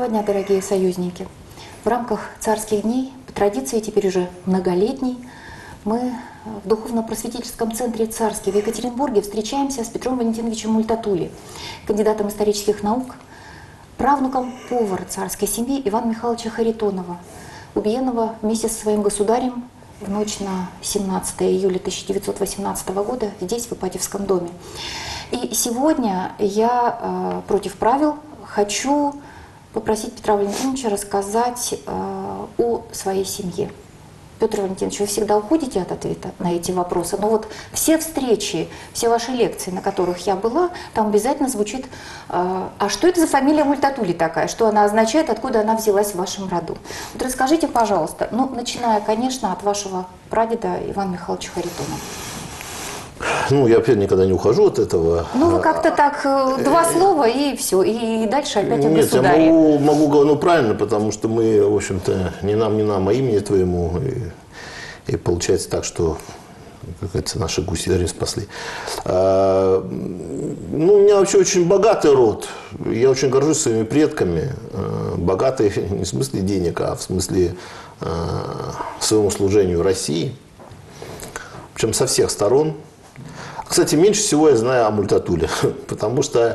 дня, дорогие союзники! В рамках царских дней, по традиции теперь уже многолетней, мы в Духовно-просветительском центре «Царский» в Екатеринбурге встречаемся с Петром Валентиновичем Мультатули, кандидатом исторических наук, правнуком повара царской семьи Ивана Михайловича Харитонова, убиенного вместе со своим государем в ночь на 17 июля 1918 года здесь, в Ипатьевском доме. И сегодня я против правил хочу попросить Петра Валентиновича рассказать о своей семье. Петр Валентинович, вы всегда уходите от ответа на эти вопросы, но вот все встречи, все ваши лекции, на которых я была, там обязательно звучит, а что это за фамилия Мультатули такая, что она означает, откуда она взялась в вашем роду. Вот расскажите, пожалуйста, ну, начиная, конечно, от вашего прадеда Ивана Михайловича Харитонова. Ну, я опять никогда не ухожу от этого. Ну, вы как-то так, два слова и все, и дальше опять о государе. Нет, я могу говорить правильно, потому что мы, в общем-то, ни нам, а имени твоему. И получается так, что, как говорится, наши гуси спасли. Ну, у меня вообще очень богатый род. Я очень горжусь своими предками. Богатый не в смысле денег, а в смысле своему служению России. Причем со всех сторон. Кстати, меньше всего я знаю о Мультатуле, потому что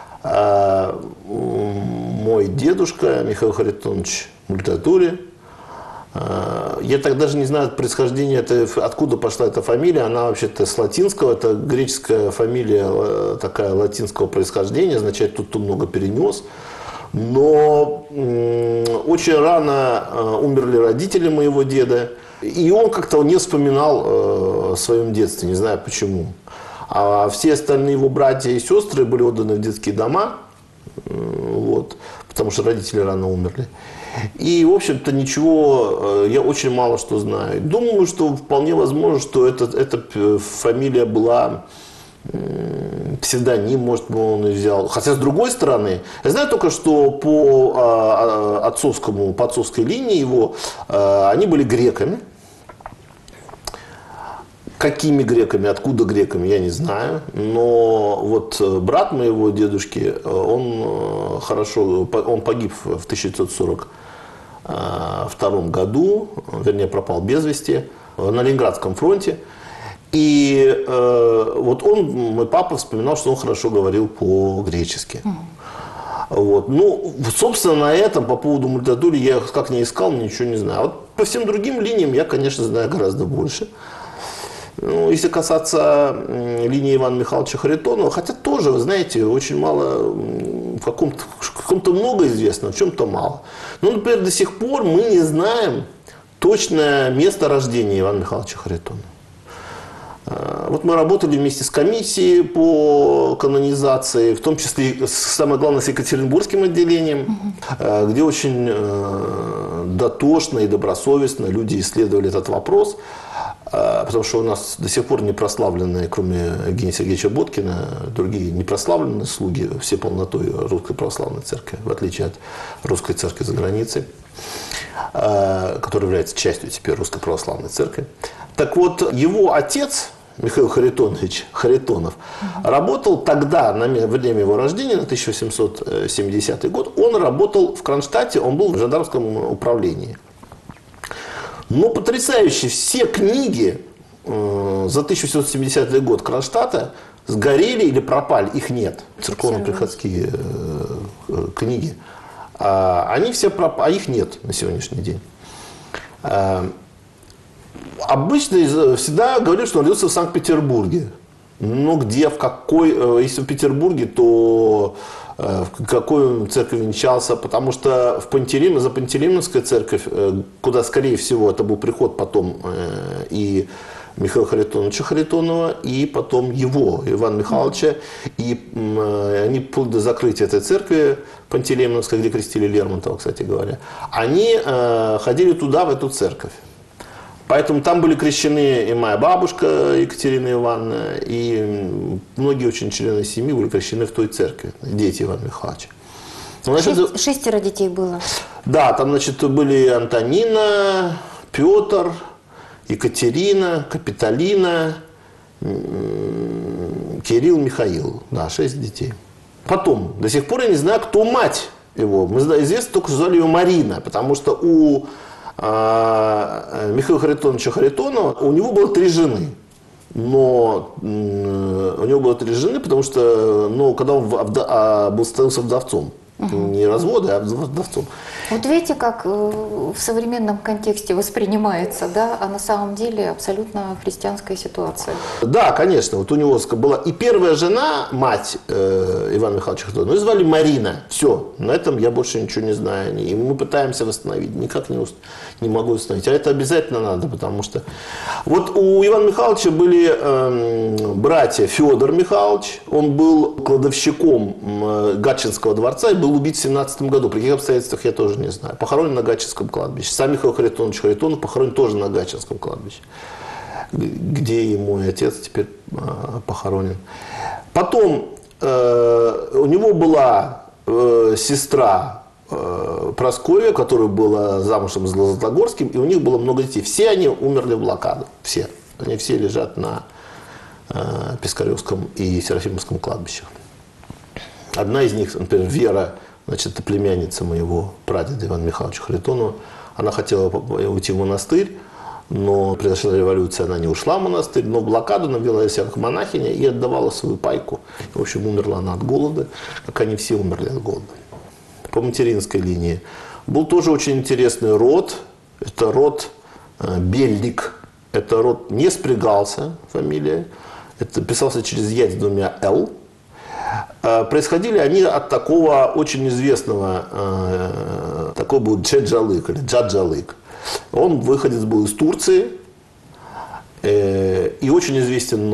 мой дедушка Михаил Харитонович Мультатули, я так даже не знаю происхождения, откуда пошла эта фамилия, она вообще-то с латинского, это греческая фамилия такая латинского происхождения, означает тот, кто много перенес. Но очень рано умерли родители моего деда, и он как-то не вспоминал о своем детстве, не знаю почему. А все остальные его братья и сестры были отданы в детские дома, вот, потому что родители рано умерли. И, в общем-то, ничего, я очень мало что знаю. Думаю, что вполне возможно, что эта фамилия была псевдоним, может быть, он и взял. Хотя, с другой стороны, я знаю только, что по отцовской линии его, они были греками. Какими греками, откуда греками, я не знаю. Но вот брат моего дедушки, он погиб в 1942 году, вернее, пропал без вести, на Ленинградском фронте. И вот мой папа вспоминал, что он хорошо говорил по-гречески. Вот. Ну, собственно, на этом, по поводу Мультатули, я как не искал, ничего не знаю. Вот по всем другим линиям я, конечно, знаю гораздо больше. Ну, если касаться линии Ивана Михайловича Харитонова, хотя тоже, вы знаете, очень мало, в каком-то много известно, в чем-то мало. Ну, например, до сих пор мы не знаем точное место рождения Ивана Михайловича Харитонова. Вот мы работали вместе с комиссией по канонизации, в том числе, самое главное, с Екатеринбургским отделением, где очень дотошно и добросовестно люди исследовали этот вопрос. Потому что у нас до сих пор не прославленные, кроме Евгения Сергеевича Боткина, другие не прославленные слуги всей полнотой Русской Православной Церкви, в отличие от Русской Церкви за границей, которая является частью теперь Русской Православной Церкви. Так вот, его отец, Михаил Харитонович Харитонов, работал тогда, на время его рождения, на 1870 год, он работал в Кронштадте, он был в жандармском управлении. Но потрясающе, все книги за 1870 год Кронштадта сгорели или пропали, их нет. Церковно-приходские книги. Они все пропали, а их нет на сегодняшний день. Обычно всегда говорят, что он родился в Санкт-Петербурге. Но где, в какой, если в Петербурге, то в какой он церкви венчался, потому что за Пантелеймоновская церковь, куда, скорее всего, это был приход потом и Михаила Харитоновича Харитонова, и потом его, Ивана Михайловича, и они вплоть до закрытия этой церкви Пантелеймоновской, где крестили Лермонтова, кстати говоря, они ходили туда, в эту церковь. Поэтому там были крещены и моя бабушка Екатерина Ивановна, и многие очень члены семьи были крещены в той церкви, дети Ивана Михайловича. Шестеро детей было? Да, там, значит, были Антонина, Петр, Екатерина, Капитолина, Кирилл, Михаил. Да, 6 детей. Потом, до сих пор я не знаю, кто мать его, мы известно только, что звали ее Марина, потому что у Михаила Харитоновича Харитонова у него было 3 жены. Но у него было 3 жены, потому что, когда он был становился вдовцом, не развода, а вдовцом. Вот видите, как в современном контексте воспринимается, да, а на самом деле абсолютно христианская ситуация. Да, конечно. Вот у него была и первая жена, мать Ивана Михайловича Харитонова, ее звали Марина. Все, на этом я больше ничего не знаю. И мы пытаемся восстановить, никак не могу восстановить. А это обязательно надо, потому что... Вот у Ивана Михайловича были братья Федор Михайлович, он был кладовщиком Гатчинского дворца и был убит в 17 году. При каких обстоятельствах я тоже не знаю. Похоронен на Гатчинском кладбище. Сам Михаил Харитонович Харитонов похоронен тоже на Гатчинском кладбище, где и мой отец теперь похоронен. Потом у него была сестра Прасковья, которая была замужем с Златогорским, и у них было много детей. Все они умерли в блокаду. Все. Они все лежат на Пискаревском и Серафимовском кладбищах. Одна из них, например, Вера, значит, это племянница моего прадеда Ивана Михайловича Харитонова. Она хотела уйти в монастырь, но произошла революция, она не ушла в монастырь, но в блокаду она вела себя как монахиня и отдавала свою пайку. В общем, умерла она от голода, как они все умерли от голода. По материнской линии был тоже очень интересный род. Это род Беллик. Это род не спрягался, фамилия. Это писался через «я» с 2 «л». Происходили они от такого очень известного, такой был Джаджалык или Джаджалык. Он выходец был из Турции и очень известен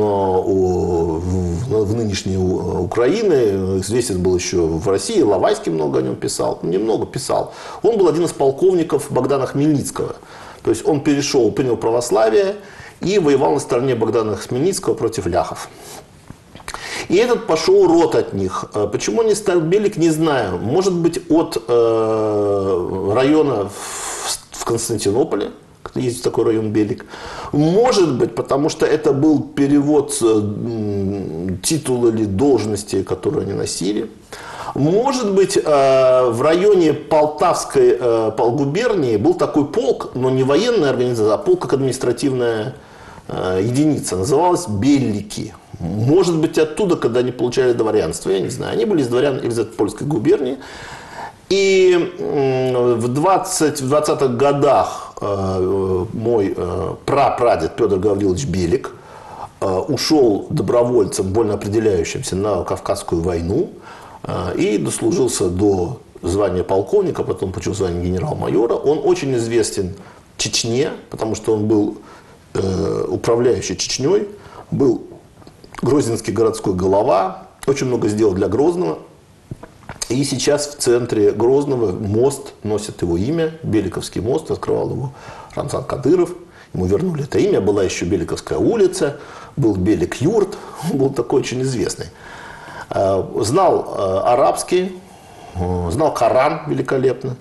в нынешней Украине. Известен был еще в России, Лавайский много о нем писал, немного писал. Он был один из полковников Богдана Хмельницкого. То есть он принял православие и воевал на стороне Богдана Хмельницкого против ляхов. И этот пошел род от них. Почему они стали Белик, не знаю. Может быть, от района в Константинополе. Есть такой район Белик. Может быть, потому что это был перевод титула или должности, которые они носили. Может быть, в районе Полтавской губернии был такой полк, но не военная организация, а полк как административная единица. Называлась Беллики. Может быть, оттуда, когда они получали дворянство, я не знаю. Они были из дворян Елизаветопольской губернии. И в 20-х годах мой прапрадед Петр Гаврилович Белик ушел добровольцем, больно определяющимся на Кавказскую войну, и дослужился до звания полковника, потом получил звание генерал-майора. Он очень известен в Чечне, потому что он был управляющий Чечней, был грозненский городской голова, очень много сделал для Грозного. И сейчас в центре Грозного мост носит его имя, Беликовский мост, открывал его Рамзан Кадыров. Ему вернули это имя, была еще Беликовская улица, был Белик-юрт, он был такой очень известный. Знал арабский, знал Коран великолепно.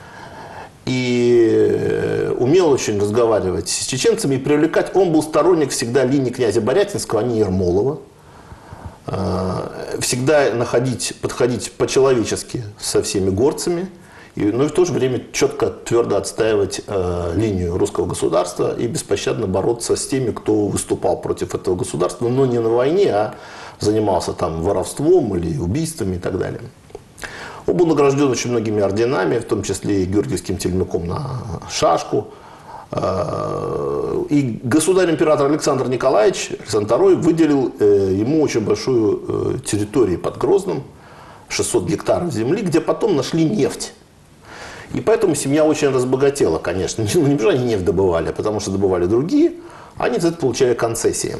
И умел очень разговаривать с чеченцами и привлекать. Он был сторонник всегда линии князя Борятинского, а не Ермолова. Всегда подходить по-человечески со всеми горцами, но и в то же время четко, твердо отстаивать линию русского государства и беспощадно бороться с теми, кто выступал против этого государства, но не на войне, а занимался там воровством или убийствами и так далее. Он был награжден очень многими орденами, в том числе и Георгиевским теленком на шашку. И государь-император Александр Николаевич, Александр II, выделил ему очень большую территорию под Грозным, 600 гектаров земли, где потом нашли нефть. И поэтому семья очень разбогатела, конечно. Не потому что они нефть добывали, а потому что добывали другие, они за это получали концессии.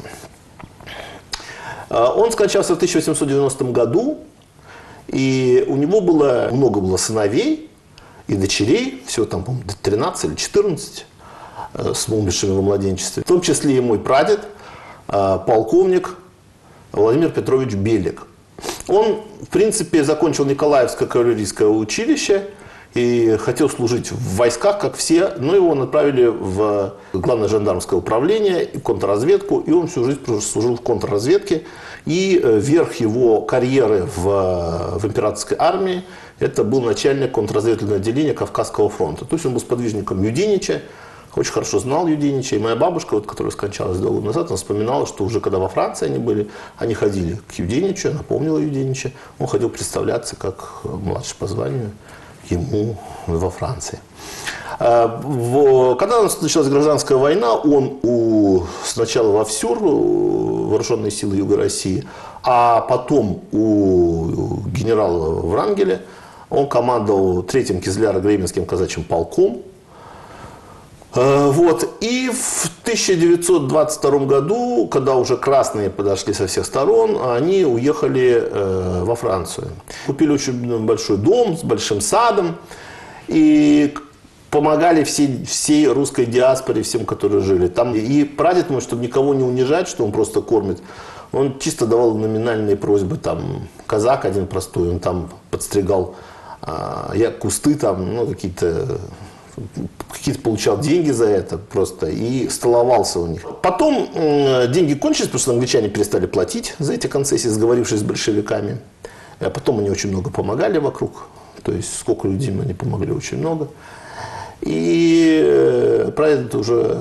Он скончался в 1890 году, и у него много было сыновей и дочерей, всего там, по-моему, 13 или 14. С умершими во младенчестве. В том числе и мой прадед, полковник Владимир Петрович Белик. Он, в принципе, закончил Николаевское кавалерийское училище и хотел служить в войсках, как все, но его направили в главное жандармское управление и контрразведку, и он всю жизнь служил в контрразведке. И верх его карьеры в императорской армии Это был начальник контрразведывательного отделения Кавказского фронта. То есть он был сподвижником Юденича, очень хорошо знал Юденича. И моя бабушка, вот, которая скончалась 2 года назад, она вспоминала, что уже когда во Франции они были, они ходили к Юденичу, она помнила Юденича. Он ходил представляться как младший по званию ему во Франции. Когда началась гражданская война, он сначала во ВСЮР, Вооруженные силы Юга России, а потом у генерала Врангеля, он командовал 3-м Кизляро-Гребенским казачьим полком. Вот. И в 1922 году, когда уже красные подошли со всех сторон, они уехали во Францию. Купили очень большой дом с большим садом и помогали всей русской диаспоре, всем, которые жили там. И прадед мой, чтобы никого не унижать, что он просто кормит, он чисто давал номинальные просьбы. Там казак один простой, он там подстригал кусты, там, ну, какие-то получал деньги за это просто и столовался у них. Потом деньги кончились, потому что англичане перестали платить за эти концессии, сговорившись с большевиками. А потом они очень много помогали вокруг. То есть сколько людей они помогли, очень много. И прадеда уже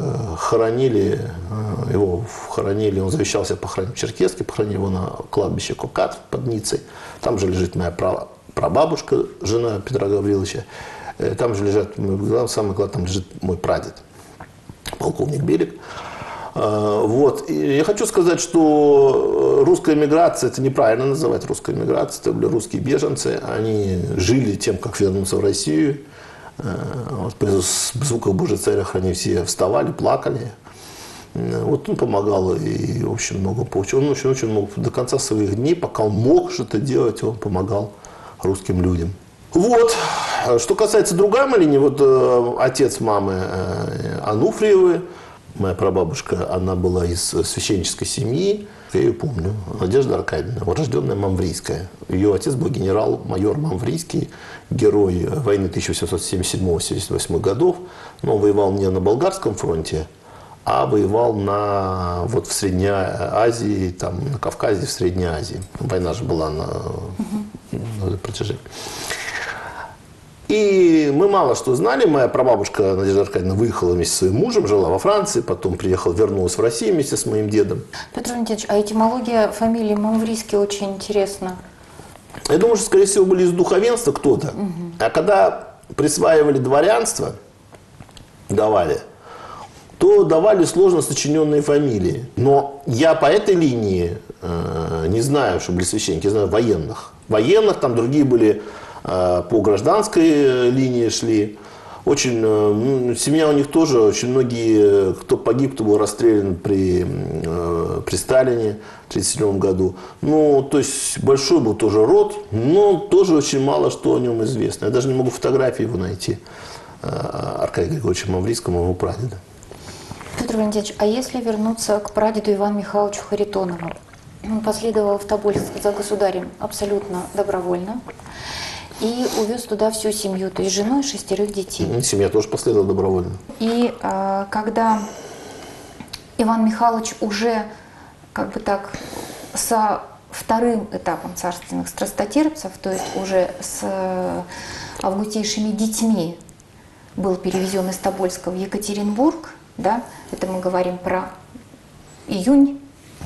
его хоронили, он завещался похоронить в Черкесске, похоронили его на кладбище Кокат под Ниццей. Там же лежит моя прабабушка, жена Петра Гавриловича. Там же лежат, самое главное, там лежит мой прадед, полковник Белик. Вот. И я хочу сказать, что русская миграция, это неправильно называть русской миграцией, это были русские беженцы, они жили тем, как вернуться в Россию. Вот, при звуках Божьей Царя они все вставали, плакали. Вот он помогал и очень много получил. Он очень мог до конца своих дней, пока он мог что-то делать, он помогал русским людям. Вот. Что касается другой линии, вот отец мамы Ануфриевы, моя прабабушка, она была из священнической семьи, я ее помню, Надежда Аркадьевна, урожденная Мамврийская. Ее отец был генерал-майор Мамврийский, герой войны 1877-78 годов, но он воевал не на Болгарском фронте, а воевал в Средней Азии, там, на Кавказе, в Средней Азии. Война же была на протяжении. И мы мало что знали. Моя прабабушка Надежда Аркадьевна выехала вместе со своим мужем, жила во Франции, потом приехала, вернулась в Россию вместе с моим дедом. Петр Валентинович, а этимология фамилии Мамврийский очень интересна. Я думаю, что, скорее всего, были из духовенства кто-то. А когда присваивали дворянство, то давали сложно сочиненные фамилии. Но я по этой линии не знаю, что были священники, я знаю военных. Военных, там другие были по гражданской линии шли. Очень, семья у них тоже, очень многие, кто погиб, кто был расстрелян при Сталине в 1937 году. Ну, то есть большой был тоже род, но тоже очень мало что о нем известно. Я даже не могу фотографии его найти, Аркадия Григорьевича Мамврийского, моего прадеда. Петр Валентинович, а если вернуться к прадеду Ивану Михайловичу Харитонову? Он последовал в Тобольск за государем абсолютно добровольно и увез туда всю семью, то есть жену и 6 детей. Семья тоже последовала добровольно. И когда Иван Михайлович уже со вторым этапом царственных страстотерпцев, то есть уже с августейшими детьми, был перевезен из Тобольска в Екатеринбург, да, это мы говорим про июнь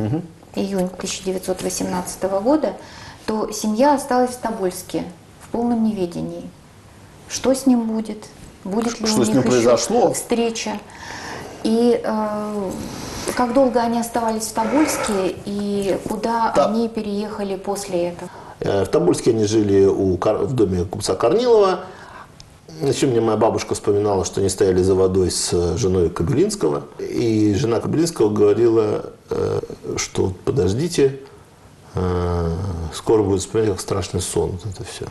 1918 года, то семья осталась в Тобольске в полном неведении. Что с ним будет? Будет ли у них еще встреча? И как долго они оставались в Тобольске и куда они переехали после этого? В Тобольске они жили в доме купца Корнилова. Еще мне моя бабушка вспоминала, что они стояли за водой с женой Кобылинского. И жена Кобылинского говорила, что подождите, скоро будет вспоминать, как страшный сон. Вот это все.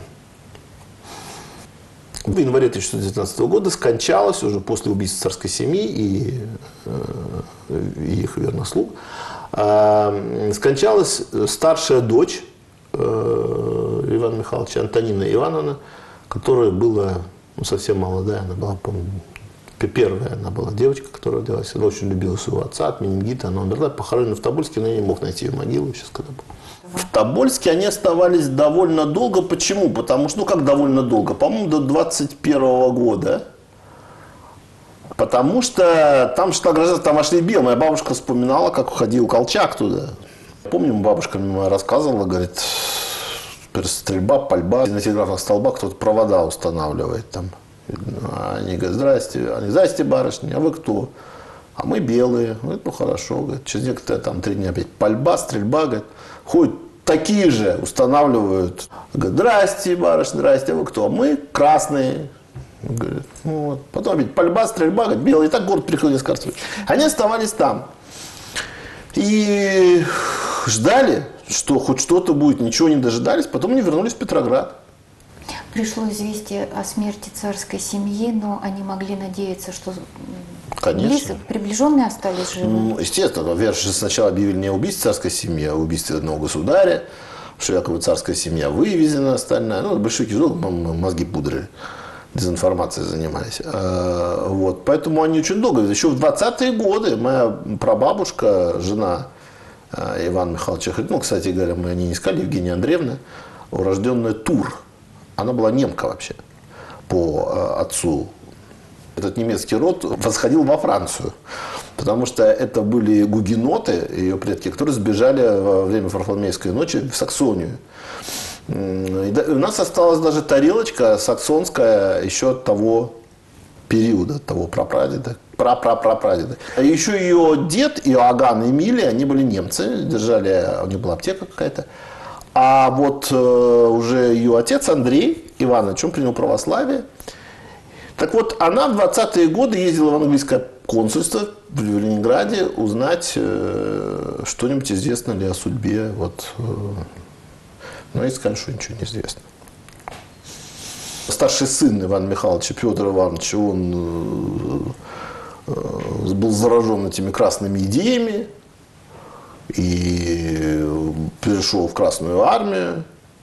В январе 1919 года скончалась уже после убийства царской семьи и их вернослуг. Скончалась старшая дочь Ивана Михайловича, Антонина Ивановна, которая была совсем молодая, она была, по-моему, Первая она была девочка, которая родилась. Она очень любила своего отца от менингита. Она умерла, похоронена в Тобольске, но я не мог найти ее могилу сейчас, когда был. В Тобольске они оставались довольно долго. Почему? Потому что, ну как довольно долго? По-моему, до 21 года. Потому что там шла гражданство, там вошли бел. Моя бабушка вспоминала, как уходил Колчак туда. Помню, бабушка мне рассказывала, говорит, стрельба, пальба. На телеграфных столбах кто-то провода устанавливает там. Они говорят, здрасте. Они, здрасте, барышня, а вы кто? А мы белые. Говорит, ну хорошо. Говорит, через некоторые там 3 дня опять пальба, стрельба. Говорит, ходят такие же, устанавливают. Говорит, здрасте, барышня, здрасте, а вы кто? А мы красные. Говорит, ну вот. Потом опять пальба, стрельба, говорит, белые. И так город переходил из карты. Они оставались там. И ждали, что хоть что-то будет. Ничего не дожидались. Потом они вернулись в Петроград. Пришло известие о смерти царской семьи, но они могли надеяться, что приближенные остались живы. Ну, естественно, во-первых, сначала объявили не о убийстве царской семьи, а о убийстве одного государя, что якобы царская семья вывезена, остальная. Ну, большевики мозги пудрили, дезинформацией занимались. Вот. Поэтому они очень долго. Еще в 20-е годы моя прабабушка, жена Ивана Михайловича Харитонова, ну, кстати говоря, мы о ней не сказали, Евгения Андреевна, урожденная Тур. Она была немка вообще по отцу. Этот немецкий род восходил во Францию, потому что это были гугеноты, ее предки, которые сбежали во время Варфоломеевской ночи в Саксонию. И у нас осталась даже тарелочка саксонская еще от того периода, того прапрадеда, прапрапрапрадеда. А еще ее дед, Иоганн и Эмилия, они были немцы, держали, у них была аптека какая-то. А вот уже ее отец Андрей Иванович, он принял православие. Так вот, она в 20-е годы ездила в английское консульство в Ленинграде узнать, что-нибудь известно ли о судьбе. Вот, но и сказали, что ничего не известно. Старший сын Ивана Михайловича, Петр Иванович, он был заражен этими красными идеями. И перешел в Красную армию.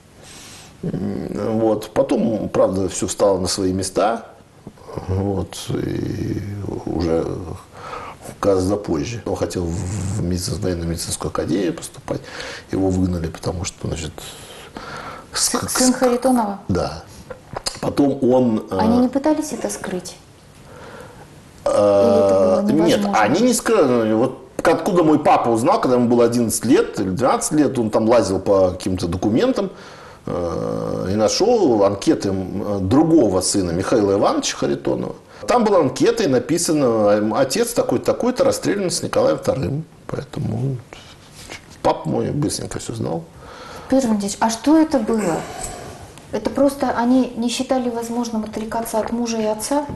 Вот. Потом, правда, все встало на свои места. Вот. И уже гораздо позже. Он хотел в военно-медицинскую академию поступать. Его выгнали, потому что, значит... Сын Харитонова? Да. Потом он... Они не пытались это скрыть? Или это было невозможно? Нет, они не скрыли. Вот откуда мой папа узнал, когда ему было 11 лет или 12 лет, он там лазил по каким-то документам и нашел анкеты другого сына, Михаила Ивановича Харитонова. Там была анкета и написано, отец такой-то расстрелян с Николаем II. Поэтому папа мой быстренько все знал. Петр Валентинович, а что это было? Это просто они не считали возможным отрекаться от мужа и отца?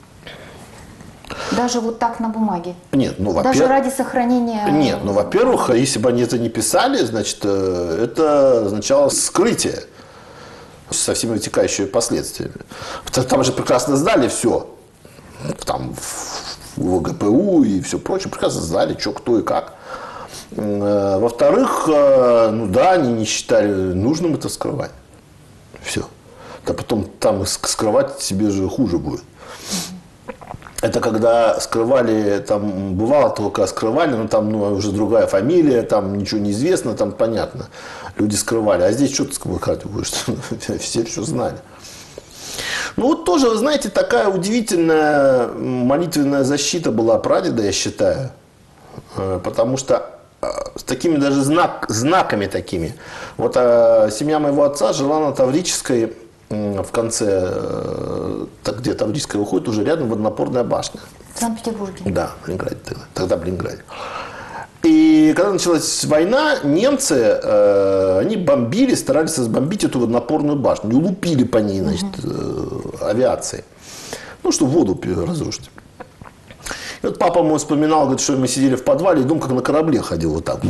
Даже вот так на бумаге? Нет, ну, даже ради сохранения... Нет, ну, во-первых, если бы они это не писали, значит, это означало скрытие со всеми вытекающими последствиями. Там же прекрасно знали все. Там в ГПУ и все прочее. Прекрасно знали, что, кто и как. Во-вторых, ну да, они не считали нужным это скрывать. Все. Да потом там скрывать себе же хуже будет. Это когда скрывали, там бывало только скрывали, но там уже другая фамилия, там ничего не известно, там понятно. Люди скрывали. А здесь что ты скрывать будешь? Все все знали. Ну вот тоже, вы знаете, такая удивительная молитвенная защита была прадеда, я считаю. Потому что с такими даже знаками такими. Вот семья моего отца жила на Таврической, в конце, где Таврическая выходит, уже рядом водонапорная башня. В Санкт-Петербурге? Да, в Ленинграде тогда в Ленинграде. И когда началась война, немцы, они бомбили, старались разбомбить эту водонапорную башню. И лупили по ней, значит, авиацией. Ну, чтобы воду разрушить. И вот папа мой вспоминал, говорит, что мы сидели в подвале, и дом как на корабле ходил вот так.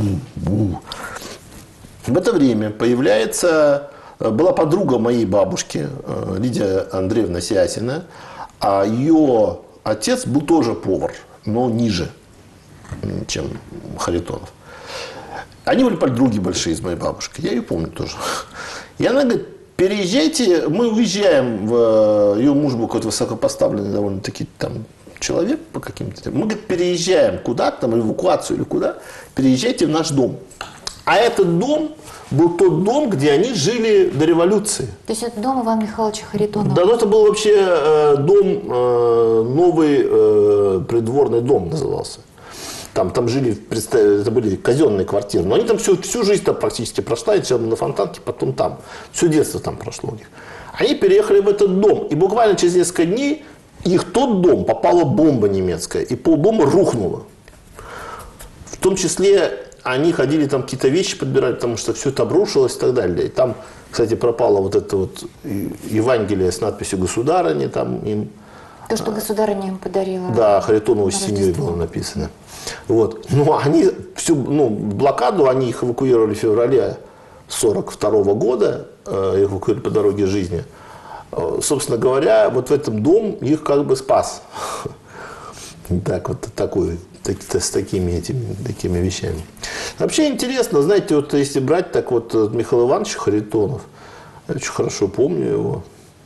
В это время была подруга моей бабушки, Лидия Андреевна Сиасина, а ее отец был тоже повар, но ниже, чем Харитонов. Они были подруги большие с моей бабушкой, я ее помню тоже. И она говорит, переезжайте, мы уезжаем, ее муж был какой-то высокопоставленный, довольно-таки там человек по каким-то... Мы, говорит, переезжаем куда-то, там, эвакуацию или куда, переезжайте в наш дом. А этот дом был тот дом, где они жили до революции. То есть это дом Ивана Михайловича Харитонова? Да, ну это был вообще дом, новый придворный дом назывался. Там жили, это были казенные квартиры. Но они там всю жизнь там практически прошла, сначала на Фонтанке, потом там. Все детство там прошло у них. Они переехали в этот дом. И буквально через несколько дней их тот дом попала бомба немецкая. И полдома рухнуло. В том числе они ходили там какие-то вещи подбирать, потому что все это обрушилось и так далее. И там, кстати, пропало вот это вот Евангелие с надписью «Государыня». Там им... То, что государыня им подарила. Да, Харитонову с семьей было написано. Вот. Ну, они всю блокаду, они их эвакуировали в феврале 1942 года, эвакуировали по дороге жизни. Собственно говоря, вот в этом дом их как бы спас. Так, вот такой, с такими вещами. Вообще интересно, знаете, вот если брать так вот Михаил Иванович Харитонов, я очень хорошо помню его.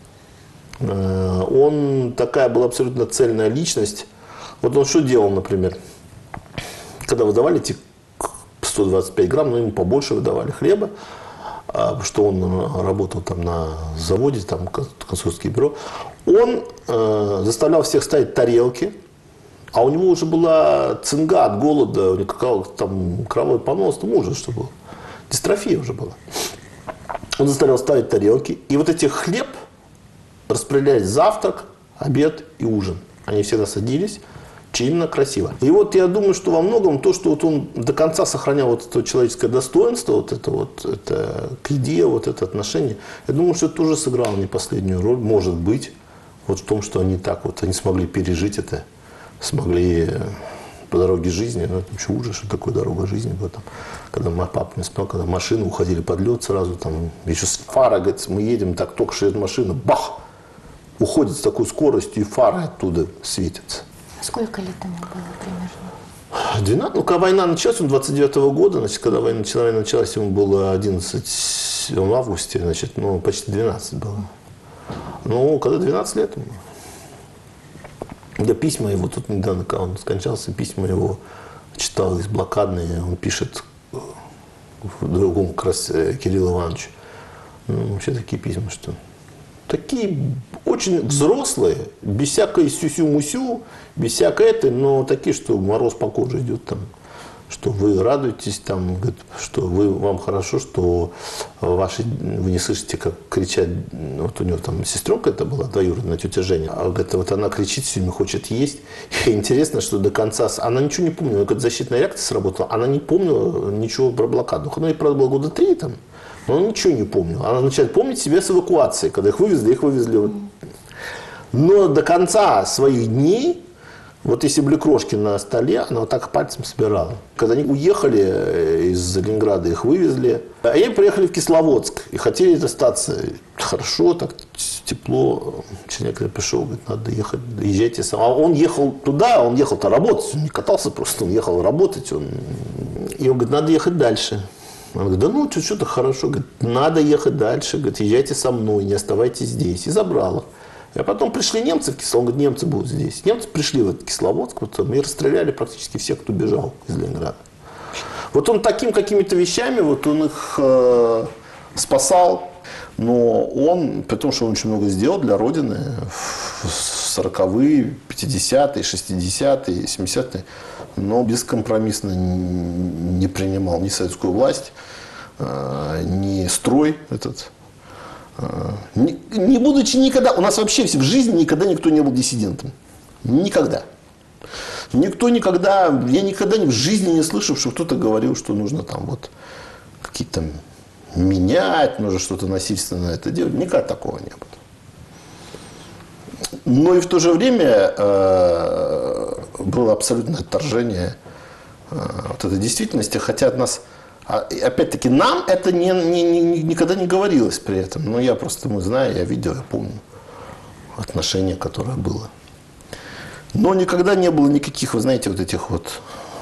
Он такая была абсолютно цельная личность. Вот он что делал, например, когда выдавали эти 125 грамм, но ему побольше выдавали хлеба, потому что он работал там на заводе, там конструкторское бюро, он заставлял всех ставить тарелки, а у него уже была цинга от голода, у него там кровавый понос, там ужас, что было, дистрофия уже была. Он заставлял ставить тарелки, и вот эти хлеб распределялись завтрак, обед и ужин. Они всегда садились чинно, красиво. И вот я думаю, что во многом то, что вот он до конца сохранял вот это человеческое достоинство, вот это к еде, вот это отношение, я думаю, что это тоже сыграло не последнюю роль, может быть, вот в том, что они так вот, они смогли пережить это, смогли по дороге жизни, ну, это еще ужас, что такое дорога жизни была там. Когда мой папа не спал, когда машины уходили под лед сразу, там, еще с фара, говорит, мы едем, так только что эта машина, бах, уходит с такой скоростью, и фары оттуда светятся. Сколько лет ему было примерно? 12, ну, когда война началась, он 29-го года, значит, когда война началась, ему было 11, в августе, значит, ну, почти 12 было. Ну, когда 12 лет ему. Я письма его, тут недавно, когда он скончался, письма его читал из блокадные, он пишет другому как раз Кириллу Ивановичу. Ну, вообще такие письма, что... Такие очень взрослые, без всякой сюсю-мусю, без всякой этой, но такие, что мороз по коже идет там, что вы радуетесь, там, что вам хорошо, что вы не слышите, как кричат, вот у него там сестренка это была, двоюродная тетя Женя, а говорит, вот она кричит, все время хочет есть. И интересно, что до конца, она ничего не помнила, как защитная реакция сработала, она не помнила ничего про блокаду. Ну, ей, правда, было года 3 там. Но она ничего не помнила. Она начинает помнить себя с эвакуации, когда их вывезли. Но до конца своих дней, вот если были крошки на столе, она вот так пальцем собирала. Когда они уехали из Ленинграда, их вывезли. А они приехали в Кисловодск и хотели остаться. Хорошо, так тепло. Человек когда пришел, говорит, надо ехать, езжайте сам. А он ехал туда, он ехал-то работать, он не катался просто, он ехал работать. И он говорит, надо ехать дальше. Он говорит, да ну, что-то хорошо. Говорит, надо ехать дальше. Говорит, езжайте со мной, не оставайтесь здесь. И забрал их. А потом пришли немцы в Кисловодск. Он говорит, немцы будут здесь. Немцы пришли в этот Кисловодск. Вот, и расстреляли практически всех, кто бежал из Ленинграда. Вот он такими какими-то вещами, вот он их спасал. Но он, при том, что он очень много сделал для Родины в 40-е, 50-е, 60-е, 70-е, но бескомпромиссно не принимал ни советскую власть, ни строй этот. Не будучи никогда, у нас вообще в жизни никогда никто не был диссидентом. Никогда. Никто никогда, я никогда в жизни не слышал, что кто-то говорил, что нужно там вот какие-то менять, нужно что-то насильственно это делать. Никогда такого не было. Но и в то же время было абсолютное отторжение вот этой действительности, хотя от нас, опять-таки, нам это никогда не говорилось при этом. Но я просто, мы знаем, я видел, я помню отношение, которое было. Но никогда не было никаких, вы знаете, вот этих вот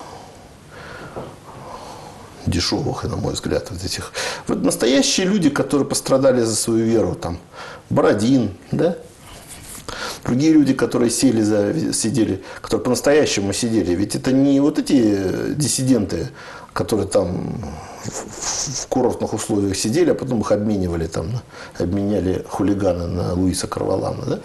дешевых, на мой взгляд, вот этих. Вот настоящие люди, которые пострадали за свою веру, там, Бородин, да? Другие люди, которые сидели, которые по-настоящему сидели, ведь это не вот эти диссиденты, которые там в курортных условиях сидели, а потом их обменивали, там, обменяли хулиганы на Луиса Карвалана, да?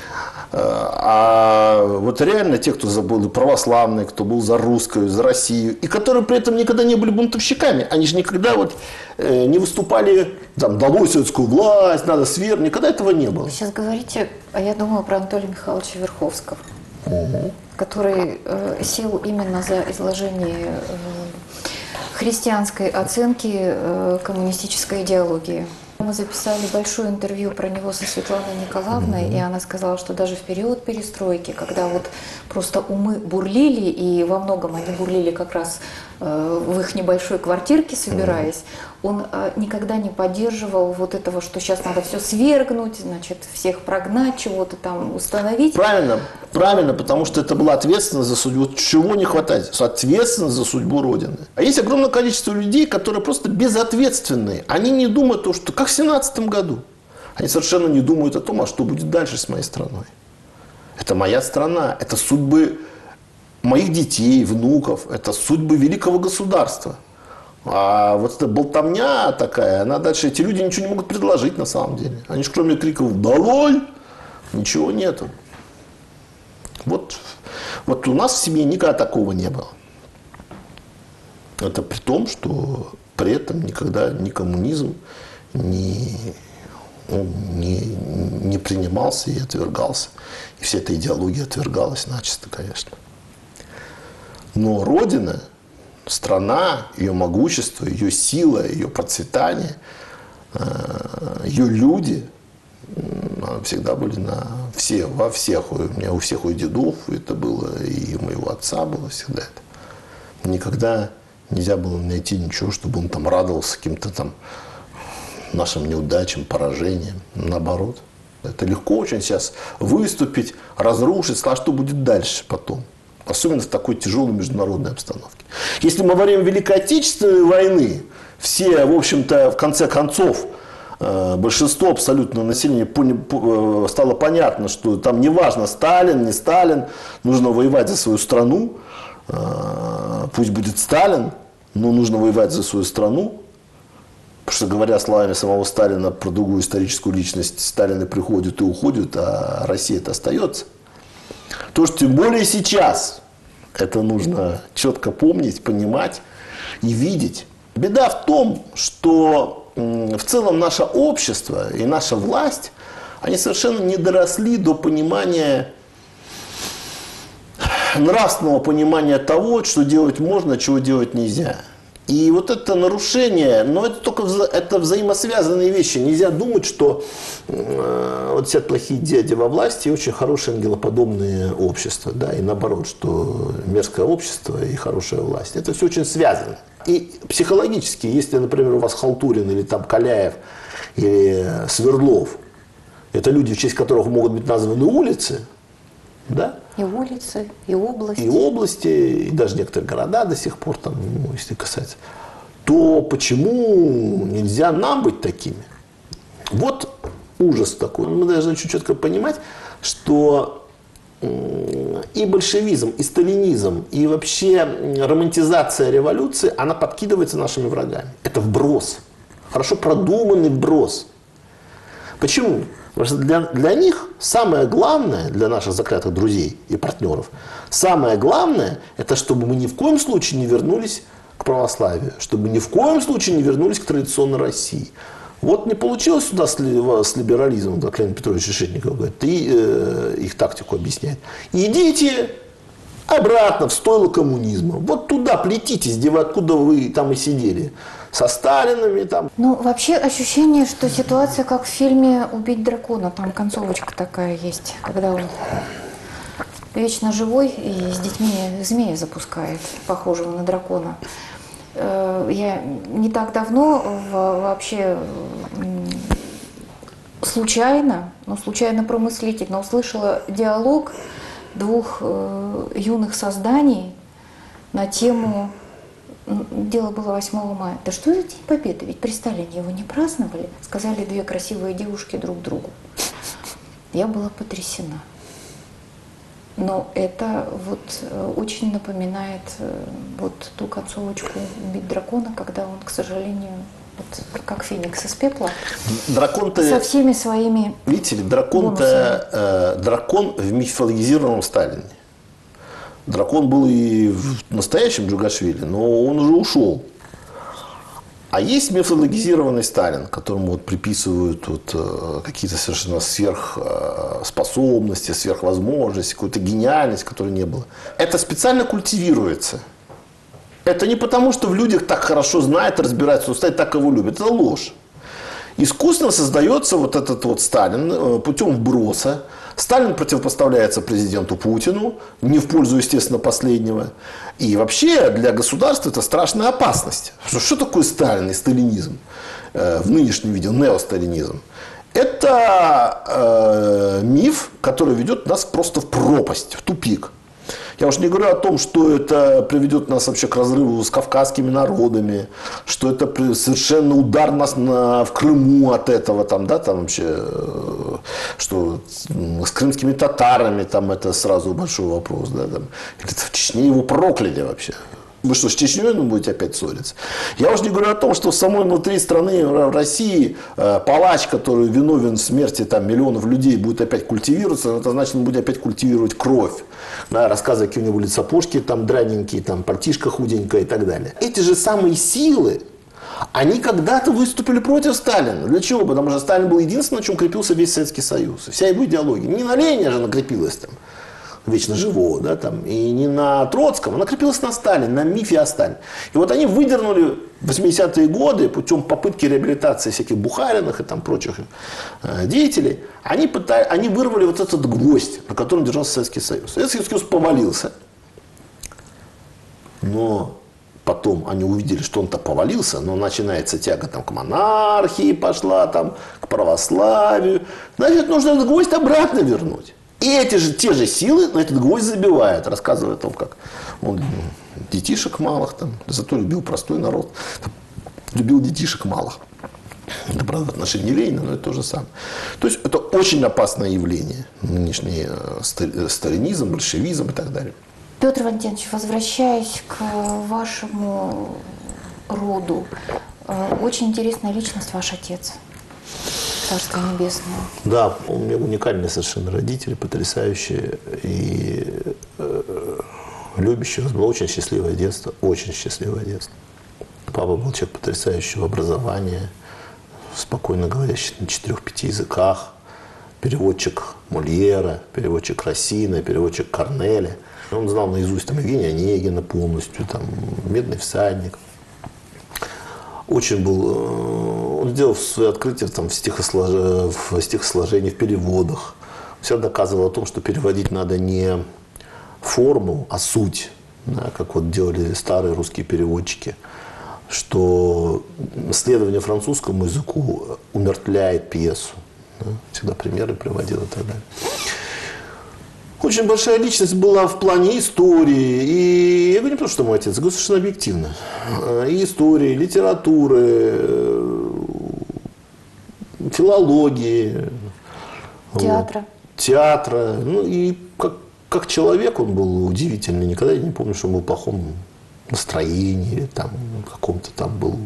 А вот реально те, кто был православный, кто был за русскую, за Россию, и которые при этом никогда не были бунтовщиками, они же никогда вот не выступали, там, долой советскую власть, надо свергнуть, никогда этого не было. Вы сейчас говорите, а я думаю про Анатолия Михайловича Верховского, который сел именно за изложение христианской оценки коммунистической идеологии. Мы записали большое интервью про него со Светланой Николаевной, и она сказала, что даже в период перестройки, когда вот просто умы бурлили, и во многом они бурлили как раз в их небольшой квартирке собираясь, он никогда не поддерживал вот этого, что сейчас надо все свергнуть, значит, всех прогнать, чего-то там установить. Правильно, правильно, потому что это была ответственность за судьбу. Чего не хватает? Ответственность за судьбу Родины. А есть огромное количество людей, которые просто безответственные. Они не думают о том, что как в 17 году. Они совершенно не думают о том, а что будет дальше с моей страной. Это моя страна, это судьбы моих детей, внуков, это судьбы великого государства. А вот эта болтовня такая, она дальше, эти люди ничего не могут предложить на самом деле. Они же кроме криков «Долой!» ничего нету. Вот у нас в семье никогда такого не было. Это при том, что при этом никогда ни коммунизм не принимался и отвергался. И вся эта идеология отвергалась начисто, конечно. Но Родина, страна, ее могущество, ее сила, ее процветание, ее люди всегда были во всех. У меня у всех у дедов это было, и у моего отца было всегда это. Никогда нельзя было найти ничего, чтобы он там радовался каким-то там нашим неудачам, поражениям. Наоборот. Это легко очень сейчас выступить, разрушить, сказать, что будет дальше потом. Особенно в такой тяжелой международной обстановке. Если мы во время Великой Отечественной войны, все, в общем-то, в конце концов, большинство абсолютно населения стало понятно, что там не важно, Сталин, не Сталин, нужно воевать за свою страну, пусть будет Сталин, но нужно воевать за свою страну. Потому что, говоря словами самого Сталина про другую историческую личность, Сталины приходят и уходят, а Россия-то остается. То, что тем более сейчас, это нужно четко помнить, понимать и видеть. Беда в том, что в целом наше общество и наша власть, они совершенно не доросли до понимания, нравственного понимания того, что делать можно, чего делать нельзя. И вот это нарушение, но это только это взаимосвязанные вещи. Нельзя думать, что вот сидят плохие дяди во власти и очень хорошее ангелоподобное общество. Да, и наоборот, что мерзкое общество и хорошая власть. Это все очень связано. И психологически, если, например, у вас Халтурин или там Каляев или Свердлов, это люди, в честь которых могут быть названы улицы, да? И улицы, и области. И области, и даже некоторые города до сих пор, там, если касается, то почему нельзя нам быть такими? Вот ужас такой. Мы должны очень четко понимать, что и большевизм, и сталинизм, и вообще романтизация революции, она подкидывается нашими врагами. Это вброс. Хорошо продуманный вброс. Почему? Потому что для них самое главное, для наших заклятых друзей и партнеров, самое главное, это чтобы мы ни в коем случае не вернулись к православию, чтобы ни в коем случае не вернулись к традиционной России. Вот не получилось сюда с либерализмом, как Леонид Петрович Решетников говорит, и их тактику объясняет. Идите обратно в стойло коммунизма. Вот туда плетитесь, откуда вы там и сидели. Со Сталинами там. Ну, вообще ощущение, что ситуация как в фильме «Убить дракона». Там концовочка такая есть, когда он вечно живой и с детьми змея запускает, похожего на дракона. Я не так давно вообще случайно промыслительно услышала диалог двух юных созданий на тему, дело было 8 мая. Да что за День Победы? Ведь при Сталине его не праздновали. Сказали две красивые девушки друг другу. Я была потрясена. Но это вот очень напоминает вот ту концовочку «Убить дракона», когда он, к сожалению, вот, как феникс из пепла, Дракон-то, со всеми своими видите ли, бонусами. дракон в мифологизированном Сталине. Дракон был и в настоящем Джугашвили, но он уже ушел. А есть мифологизированный Сталин, которому вот приписывают вот, какие-то совершенно сверхспособности, сверхвозможности, какую-то гениальность, которой не было. Это специально культивируется. Это не потому, что в людях так хорошо знает, разбирается, что Сталин так его любит. Это ложь. Искусственно создается вот этот вот Сталин путем вброса. Сталин противопоставляется президенту Путину, не в пользу, естественно, последнего. И вообще для государства это страшная опасность. Что такое Сталин и сталинизм в нынешнем виде, неосталинизм? Это миф, который ведет нас просто в пропасть, в тупик. Я уж не говорю о том, что это приведет нас вообще к разрыву с кавказскими народами, что это совершенно удар нас в Крыму от этого, там, да, там вообще, что с крымскими татарами, там это сразу большой вопрос, да, там, или в Чечне его прокляли вообще. Вы что, с Чечней будете опять ссориться? Я уж не говорю о том, что в самой внутри страны, в России, палач, который виновен в смерти там, миллионов людей, будет опять культивироваться, это значит, он будет опять культивировать кровь. Да, рассказывая, какие у него были сапожки там драненькие, там пальтишко худенькое и так далее. Эти же самые силы, они когда-то выступили против Сталина. Для чего? Потому что Сталин был единственным, на чем крепился весь Советский Союз. Вся его идеология. Не на Ленина же она крепилась там. Вечно живого, да, там, и не на Троцком, она крепилась на Сталине, на мифе о Сталине. И вот они выдернули в 80-е годы путем попытки реабилитации всяких Бухариных и там прочих деятелей, они вырвали вот этот гвоздь, на котором держался Советский Союз. Советский Союз повалился, но потом они увидели, что он-то повалился, но начинается тяга там, к монархии пошла, там, к православию. Значит, нужно этот гвоздь обратно вернуть. И те же силы на этот гвоздь забивают, рассказывая о том, как он детишек малых, там, зато любил простой народ, любил детишек малых. Это, правда, в отношении Ленина, но это то же самое. То есть это очень опасное явление, нынешний сталинизм, большевизм и так далее. Петр Валентинович, возвращаясь к вашему роду, очень интересная личность ваш отец. Царство небесное. Да, у меня уникальные совершенно родители, потрясающие и любящие. У нас было очень счастливое детство, очень счастливое детство. Папа был человек потрясающего образования, спокойно говорящий на 4-5 языках, переводчик Мольера, переводчик Рассина, переводчик Корнеля. Он знал наизусть там Евгения Онегина полностью, там «Медный всадник». Очень был, он сделал свои открытия там, в стихосложении, в переводах. Всегда доказывал о том, что переводить надо не форму, а суть, да, как вот делали старые русские переводчики, что следование французскому языку умертвляет пьесу. Да, всегда примеры приводил и так далее. Очень большая личность была в плане истории. И я говорю не то, что мой отец, я говорю совершенно объективно. И истории, и литературы, филологии. Театра. Вот, театра. Ну и как человек он был удивительный. Никогда я не помню, что он был в плохом настроении, там, каком-то там был,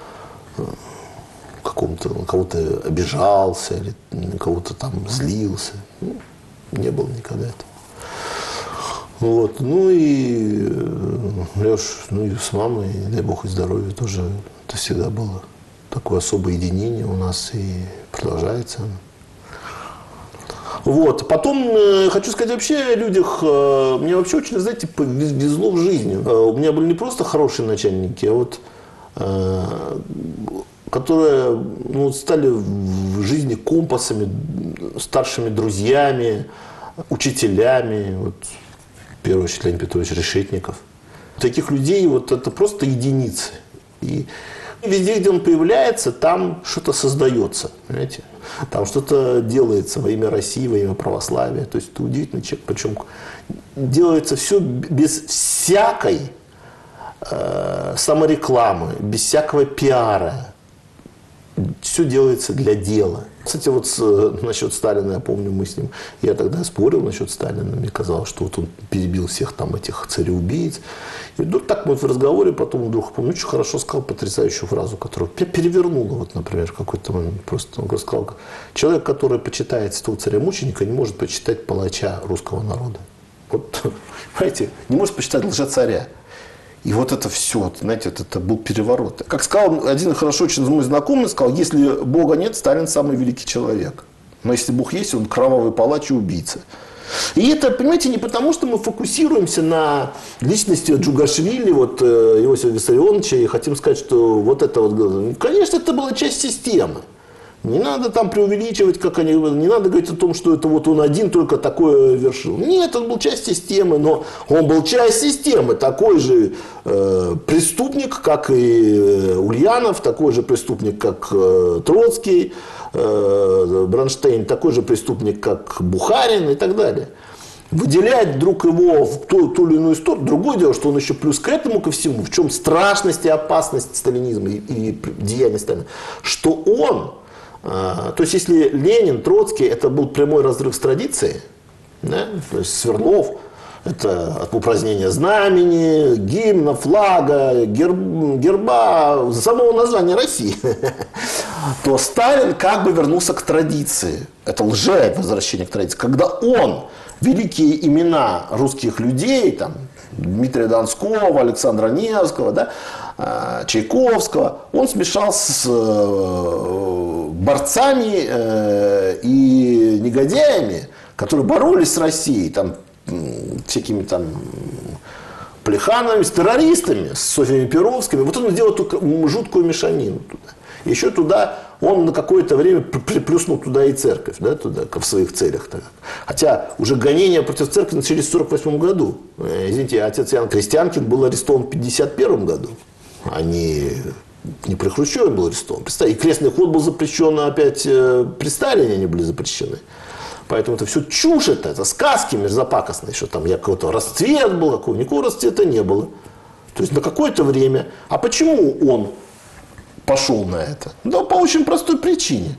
кого-то обижался, или кого-то там злился. Не было никогда этого. Вот. Ну и Леш, ну и с мамой, дай бог и здоровья, тоже это всегда было такое особое единение у нас и продолжается. Вот. Потом хочу сказать вообще о людях, мне вообще очень, знаете, повезло в жизни. У меня были не просто хорошие начальники, а вот которые стали в жизни компасами, старшими друзьями, учителями. Вот, в первую очередь Леонид Петрович Решетников. Таких людей вот это просто единицы. И везде, где он появляется, там что-то создается. Понимаете? Там что-то делается во имя России, во имя православия. То есть это удивительный человек. Причем делается все без всякой саморекламы, без всякого пиара. все делается для дела. Кстати, вот насчет Сталина, я помню, мы с ним, я тогда спорил насчет Сталина, мне казалось, что вот он перебил всех там этих цареубийц. И вдруг так вот в разговоре потом вдруг, помню, очень хорошо сказал потрясающую фразу, которую перевернула, вот, например, в какой-то момент. Просто он сказал, человек, который почитает святого царя-мученика, не может почитать палача русского народа. Вот, понимаете, не может почитать лжецаря. И вот это все, вот, знаете, вот это был переворот. Как сказал один хорошо очень мой знакомый, сказал, если Бога нет, Сталин самый великий человек. Но если Бог есть, он кровавый палач и убийца. И это, понимаете, не потому, что мы фокусируемся на личности Джугашвили, вот, Иосифа Виссарионовича, и хотим сказать, что вот это вот... Конечно, это была часть системы. Не надо там преувеличивать, как они, не надо говорить о том, что это вот он один только такое вершил. Нет, он был часть системы, но он был часть системы, такой же преступник, как и Ульянов, такой же преступник, как Троцкий, Бронштейн, такой же преступник, как Бухарин и так далее. Выделять вдруг его в ту или иную сторону. Другое дело, что он еще плюс к этому ко всему, в чем страшность и опасность сталинизма и деяния Сталина, что он... То есть, если Ленин, Троцкий, это был прямой разрыв с традицией, да? То есть Свердлов, это от упразднения знамени, гимна, флага, герба, самого названия России, то Сталин как бы вернулся к традиции. Это лже-возвращение к традиции. Когда он великие имена русских людей, там, Дмитрия Донского, Александра Невского, да, Чайковского, он смешал с борцами и негодяями, которые боролись с Россией, там, всякими там Плехановыми, с террористами, с Софьями Перовскими. Вот он сделал эту жуткую мешанину туда. Еще туда он на какое-то время приплюснул туда и церковь, да, туда, в своих целях. Так. Хотя уже гонения против церкви начались в 1948 году. Извините, отец Ян Крестьянкин был арестован в 1951 году. Не при Хрущеве был арестован. И крестный ход был запрещен опять при Сталине, они были запрещены. Поэтому это все чушь, это сказки мерзопакостные, что там какой-то расцвет был, никакого расцвета не было. То есть на какое-то время. А почему он пошел на это? Да по очень простой причине.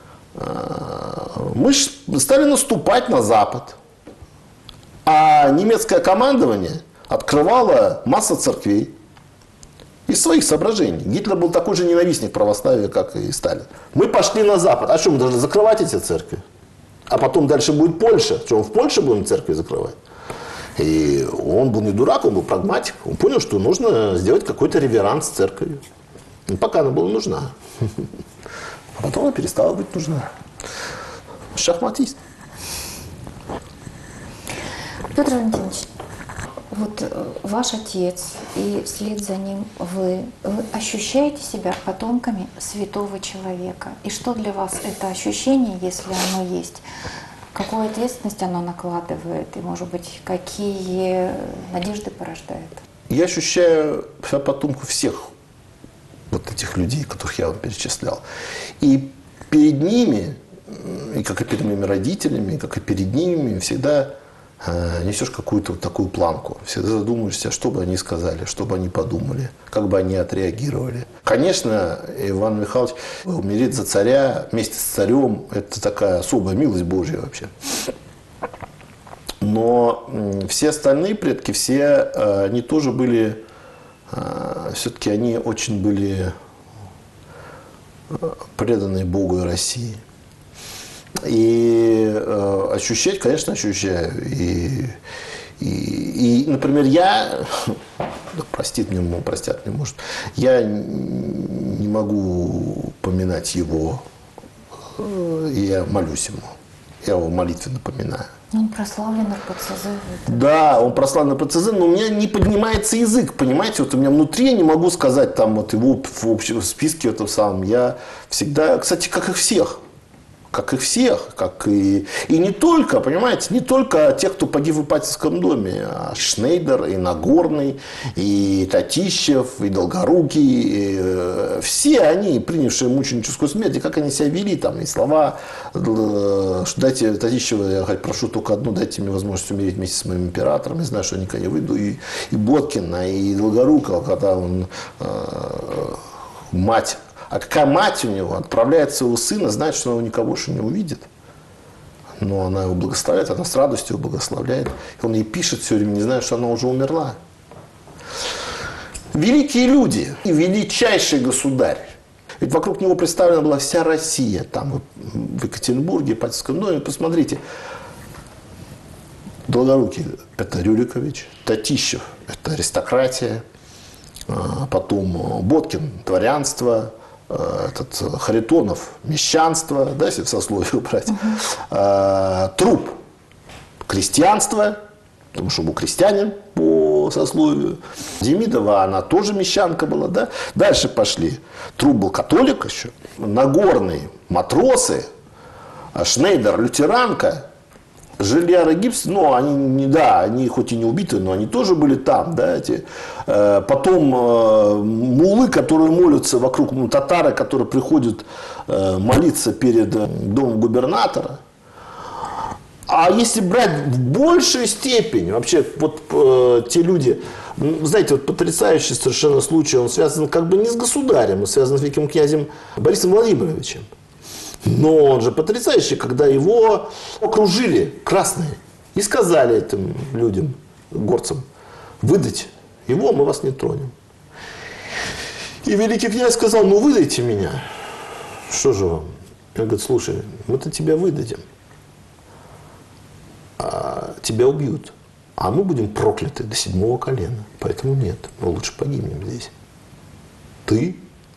Мы стали наступать на Запад. А немецкое командование открывало массу церквей. Из своих соображений. Гитлер был такой же ненавистник православия, как и Сталин. Мы пошли на Запад. А что, мы должны закрывать эти церкви? А потом дальше будет Польша. Что, мы в Польше будем церкви закрывать? И он был не дурак, он был прагматик. Он понял, что нужно сделать какой-то реверанс церкви. И пока она была нужна. А потом она перестала быть нужна. Шахматист. Петр Валентинович, вот ваш отец и вслед за ним вы ощущаете себя потомками святого человека? И что для вас это ощущение, если оно есть? Какую ответственность оно накладывает? И, может быть, какие надежды порождает? Я ощущаю себя потомком всех вот этих людей, которых я вам перечислял. И перед ними, и как и перед моими родителями, и как и перед ними, всегда несешь какую-то вот такую планку. Всегда задумаешься, что бы они сказали, что бы они подумали, как бы они отреагировали. Конечно, Иван Михайлович умереть за царя вместе с царем – это такая особая милость Божья вообще. Но все остальные предки, все они тоже были, все-таки они очень были преданы Богу и России. И ощущать, конечно, ощущаю. И, например, я, простят мне, может, я не могу поминать его, я молюсь ему, я его молитвенно поминаю. Он прославлен РПЦЗ. Да, он прославлен РПЦЗ, но у меня не поднимается язык, понимаете, вот у меня внутри я не могу сказать там вот его в общем списке этом самом. Я всегда, кстати, как их всех, и не только, понимаете, не только тех, кто погиб в Ипатьевском доме, а Шнейдер, и Нагорный, и Татищев, и Долгорукий, и все они, принявшие мученическую смерть, и как они себя вели, там, и слова, что дайте Татищева, я прошу только одну, дайте мне возможность умереть вместе с моим императором, я знаю, что я никогда не выйду, и Боткина, и Долгорукова, когда он, мать А какая мать у него отправляет своего сына, знает, что он его никого больше не увидит. Но она его благословляет, она с радостью его благословляет. И он ей пишет все время, не зная, что она уже умерла. Великие люди и величайший государь. Ведь вокруг него представлена была вся Россия. Там вот, в Екатеринбурге, Ипатьевском доме. Посмотрите. Долгорукий – это Рюрикович. Татищев – это аристократия. Потом Боткин – дворянство. Харитонов – мещанство, да, если в сословие убрать. Труп – крестьянство, потому что был крестьянин по сословию. Демидова, она тоже мещанка была, да. Дальше пошли. Труп был католик еще. Нагорный – матросы. Шнейдер – лютеранка. Жильяр и Гипс, ну, они, да, они хоть и не убиты, но они тоже были там, да, эти. Потом муллы, которые молятся вокруг, татары, которые приходят молиться перед домом губернатора. А если брать в большей степени, вообще, вот те люди, знаете, вот потрясающий совершенно случай, он связан как бы не с государем, он связан с великим князем Борисом Владимировичем. Но он же потрясающий, когда его окружили красные и сказали этим людям, горцам, выдать его, мы вас не тронем. И великий князь сказал, ну выдайте меня. Что же вам? Он говорит, слушай, мы-то тебя выдадим, а тебя убьют, а мы будем прокляты до 7-го колена, поэтому нет, мы лучше погибнем здесь. Ты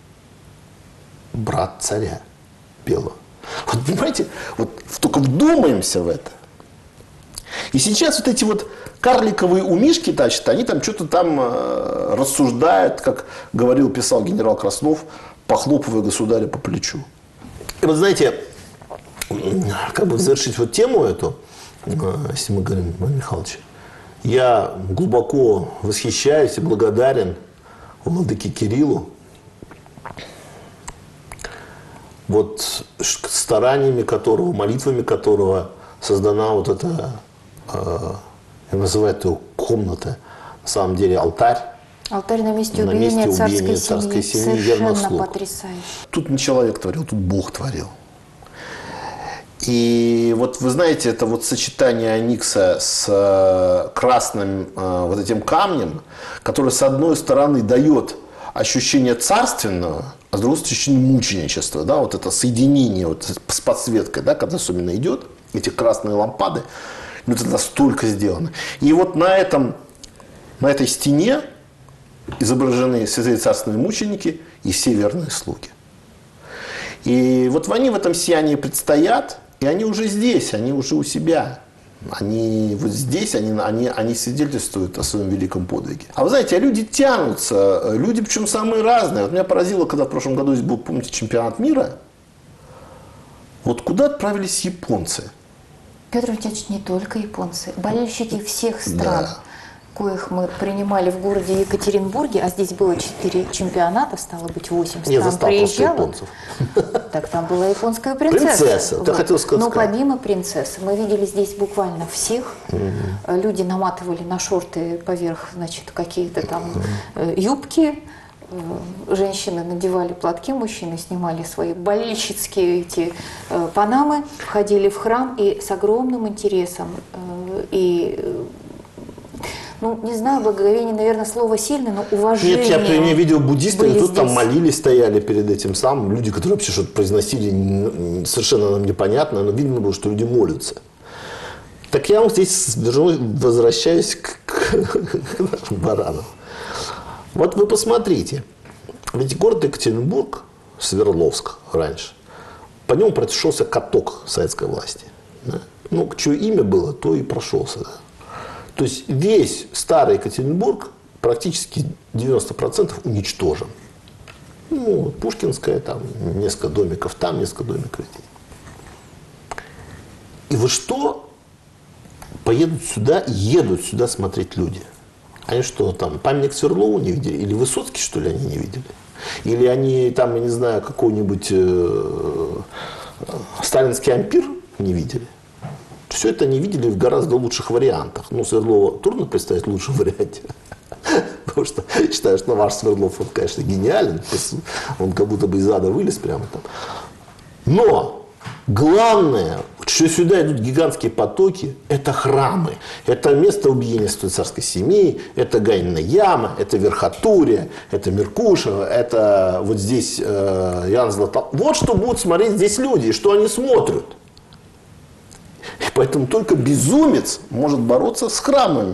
брат царя белого. Вот понимаете, вот только вдумаемся в это. И сейчас вот эти вот карликовые умишки, значит, они там что-то там рассуждают, как говорил, писал генерал Краснов, похлопывая государя по плечу. И вот знаете, как бы завершить вот тему эту, если мы говорим, Иван Михайлович, я глубоко восхищаюсь и благодарен владыке Кириллу, вот стараниями которого, молитвами которого создана вот эта, я называю это комната, на самом деле алтарь. Алтарь на месте убиения царской семьи. Совершенно потрясающе. Тут не человек творил, тут Бог творил. И вот вы знаете, это вот сочетание оникса с красным вот этим камнем, который с одной стороны дает ощущение царственного, а с другой стороны ощущение мученичества, да, вот это соединение вот с подсветкой, да, когда особенно идет, эти красные лампады, ну, это настолько сделано. И вот на этой стене изображены святые царственные мученики и все верные слуги. И вот они в этом сиянии предстоят, и они уже здесь, они уже у себя. Они вот здесь, они свидетельствуют о своем великом подвиге. А вы знаете, люди тянутся, люди причем самые разные. Вот меня поразило, когда в прошлом году здесь был, помните, чемпионат мира, вот куда отправились японцы? Петр Ильич, не только японцы, болельщики всех стран. Да. Коих мы принимали в городе Екатеринбурге, а здесь было 4 чемпионата, стало быть 8 стран. Я застал просто японцев. Так там была японская принцесса. Принцесса, вот. Хотел сказать. Но помимо принцессы, мы видели здесь буквально всех. Люди наматывали на шорты поверх, значит, какие-то там юбки. Женщины надевали платки, мужчины снимали свои болельщицкие эти панамы, входили в храм и с огромным интересом ну, не знаю, благоговение, наверное, слово сильное, но уважение. Нет, я видел буддистов, и тут здесь. там молились, стояли перед этим самым. Люди, которые вообще что-то произносили, совершенно нам непонятно, но видно было, что люди молятся. Так я вот здесь возвращаюсь к нашим баранам. Вот вы посмотрите. Ведь город Екатеринбург, Свердловск раньше, по нему прошелся каток советской власти. Да? Ну, чье имя было, то и прошелся. Да? То есть весь старый Екатеринбург, практически 90% уничтожен. Ну, Пушкинская, там несколько домиков там, несколько домиков здесь. И вот что едут сюда смотреть люди? Они что, там, памятник Свердлову не видели? Или Высоцкий, что ли, они не видели? Или они там, я не знаю, какой-нибудь сталинский ампир не видели? Все это они видели в гораздо лучших вариантах. Ну, Свердлова трудно представить в лучшем варианте. Потому что считаю, что ваш Свердлов, он, конечно, гениален. Он как будто бы из ада вылез прямо там. Но главное, что сюда идут гигантские потоки, это храмы. Это место убиения Святой Царской семьи, это Ганина яма, это Верхотурье, это Меркушево, это вот здесь Иоанн Златоуст. Вот что будут смотреть здесь люди, и что они смотрят. И поэтому только безумец может бороться с храмами.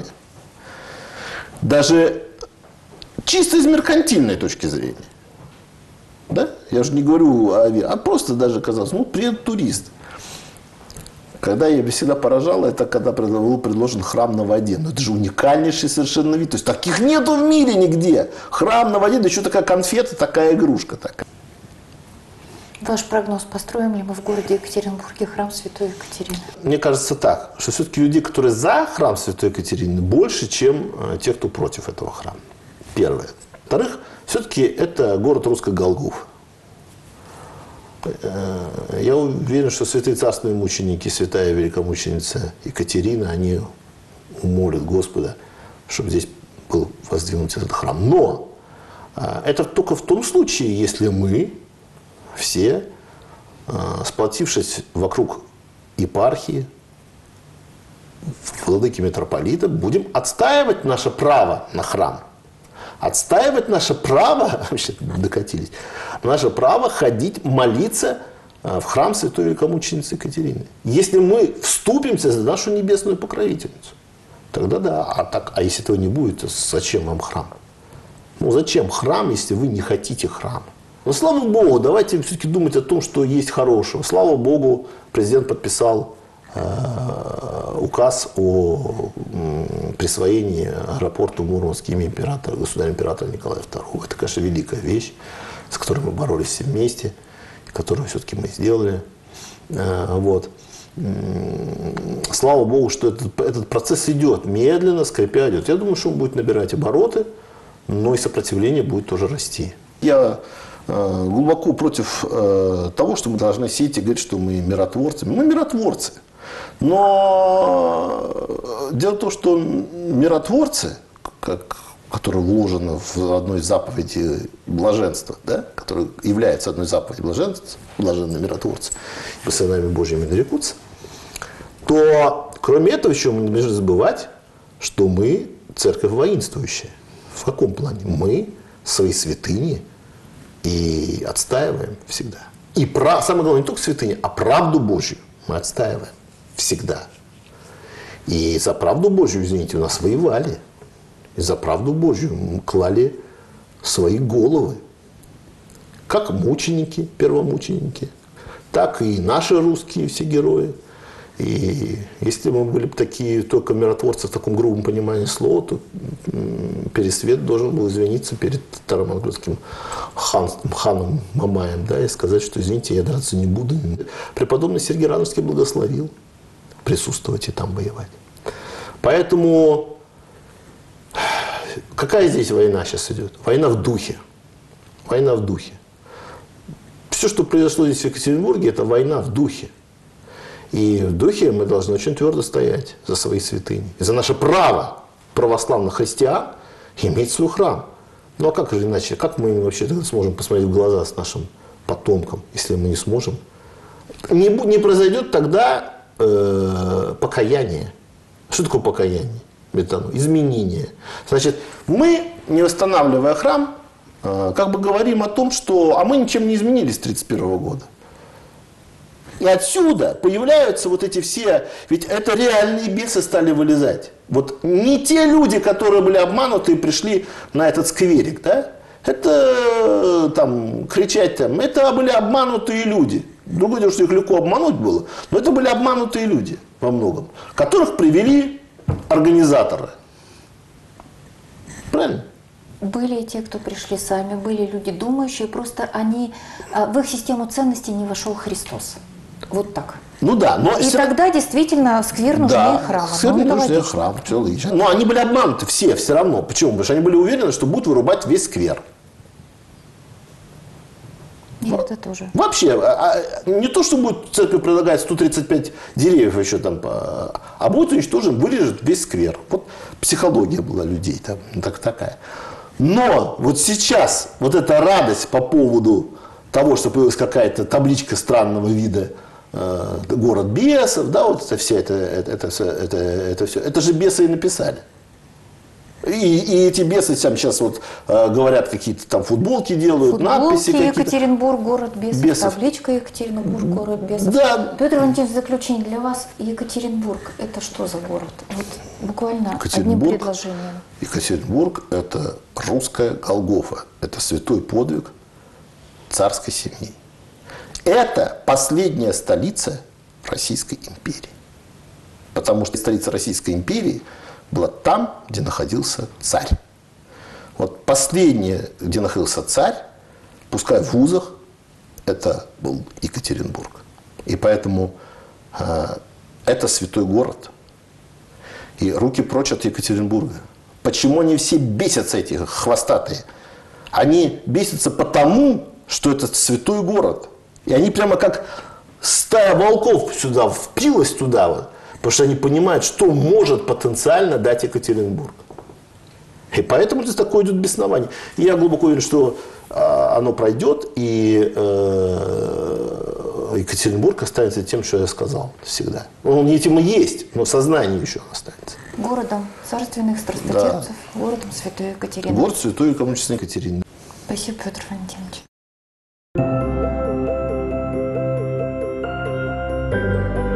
Даже чисто из меркантильной точки зрения. Да? Я же не говорю а просто даже казалось, приедут туристы. Когда я всегда поражало, это когда был предложен храм на воде. Но это же уникальнейший совершенно вид. То есть таких нету в мире нигде. Храм на воде, да еще такая конфета, такая игрушка такая. Ваш прогноз, построим ли мы в городе Екатеринбурге храм Святой Екатерины? Мне кажется так, что все-таки людей, которые за храм Святой Екатерины, больше, чем те, кто против этого храма. Первое. Во-вторых, все-таки это город русской Голгофы. Я уверен, что святые царственные мученики, святая великомученица Екатерина, они молят Господа, чтобы здесь был воздвигнут этот храм. Но это только в том случае, если мы все, сплотившись вокруг епархии, владыки митрополита, будем отстаивать наше право на храм. Отстаивать наше право, вообще докатились, наше право ходить, молиться в храм святой великомученицы Екатерины. Если мы вступимся за нашу небесную покровительницу, тогда да. А если этого не будет, то зачем вам храм? Зачем храм, если вы не хотите храм? Но слава Богу, давайте все-таки думать о том, что есть хорошего. Слава Богу, президент подписал указ о присвоении аэропорту Мурманск имени государя-императора Николая II. Это, конечно, великая вещь, с которой мы боролись все вместе, которую все-таки мы сделали. Вот. Слава Богу, что этот процесс идет, медленно, скрипя идет. Я думаю, что он будет набирать обороты, но и сопротивление будет тоже расти. Я глубоко против того, что мы должны сидеть и говорить, что мы миротворцы. Мы миротворцы. Но дело в том, что миротворцы, которые вложены в одной из заповедей блаженства, да, которая является одной из заповедей блаженства, блаженные миротворцы, по сынами Божьими нарекутся, то кроме этого еще мы не должны забывать, что мы церковь воинствующая. В каком плане? Мы свои святыни и отстаиваем всегда. И самое главное, не только святыни, а правду Божью мы отстаиваем всегда. И за правду Божью, извините, у нас воевали. И за правду Божью мы клали свои головы. Как мученики, первомученики, так и наши русские все герои. И если мы были бы такие только миротворцы в таком грубом понимании слова, то Пересвет должен был извиниться перед старомонгольским ханом Мамаем, да, и сказать, что извините, я драться не буду. Преподобный Сергий Радонежский благословил присутствовать и там воевать. Поэтому какая здесь война сейчас идет? Война в духе. Война в духе. Все, что произошло здесь в Екатеринбурге, это война в духе. И в духе мы должны очень твердо стоять за свои святыни. И за наше право православных христиан иметь свой храм. Ну а как же иначе? Как мы вообще сможем посмотреть в глаза с нашим потомкам, если мы не сможем? Не произойдет тогда покаяние. Что такое покаяние? Это изменение. Значит, мы, не восстанавливая храм, как бы говорим о том, что мы ничем не изменились с 1931 года. И отсюда появляются вот эти все, ведь это реальные бесы стали вылезать. Вот не те люди, которые были обмануты и пришли на этот скверик, да? Это там кричать там, это были обманутые люди. Другое дело, что их легко обмануть было, но это были обманутые люди во многом, которых привели организаторы. Правильно? Были и те, кто пришли сами, были люди думающие, просто в их систему ценностей не вошел Христос. Вот так. Ну да, но и тогда действительно сквер нужнее храма. Сквер нужнее храм, все логично. Но они были обмануты все равно. Почему? Потому что они были уверены, что будут вырубать весь сквер. И это тоже. Вообще, не то, что будет церковь предлагать 135 деревьев еще там, а будет уничтожен, вырежет весь сквер. Вот психология была людей там такая. Но вот сейчас вот эта радость по поводу того, что появилась какая-то табличка странного вида, город бесов, да, вот это все, это все, это же бесы и написали. И эти бесы сейчас вот говорят, какие-то там футболки делают, надписи какие-то. Екатеринбург, город бесов, табличка Екатеринбург, город бесов. Да. Петр Валентинович, в заключение для вас Екатеринбург – это что за город? Вот буквально одним предложением. Екатеринбург – это русская Голгофа, это святой подвиг царской семьи. Это последняя столица Российской империи. Потому что столица Российской империи была там, где находился царь. Вот последнее, где находился царь, пускай в вузах, это был Екатеринбург. И поэтому это святой город. И руки прочь от Екатеринбурга. Почему они все бесятся, эти хвостатые? Они бесятся потому, что это святой город. И они прямо как стая волков сюда, впилась туда вот. Потому что они понимают, что может потенциально дать Екатеринбург. И поэтому здесь такое идет беснование. И я глубоко уверен, что оно пройдет, и Екатеринбург останется тем, что я сказал всегда. Он этим и есть, но сознание еще останется. Городом царственных страстотерпцев, да. Городом святой Екатерины. Город святой великомученицы Екатерины. Спасибо, Петр Валентинович.